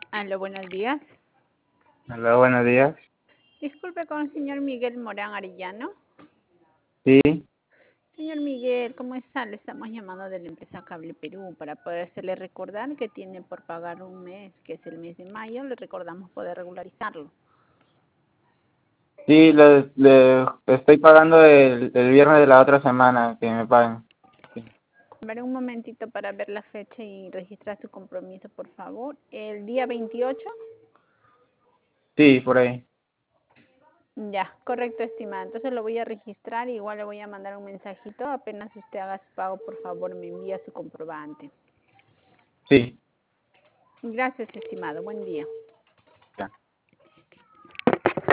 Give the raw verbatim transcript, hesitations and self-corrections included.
Aló, buenos días. Hola, buenos días. Disculpe con el señor Miguel Morán Arellano. Sí, Señor Miguel, ¿cómo está? Le estamos llamando de la empresa Cable Perú para poder hacerle recordar que tiene por pagar un mes, que es el mes de mayo. Le recordamos poder regularizarlo. sí, le, le estoy pagando el, el viernes de la otra semana que me paguen. Sí, Veré un momentito para ver la fecha y registrar su compromiso, por favor. El día veintiocho. sí, por ahí. Ya, correcto, estimada. Entonces lo voy a registrar y igual le voy a mandar un mensajito. Apenas usted haga su pago, por favor, me envía su comprobante. Sí. Gracias, estimado. Buen día.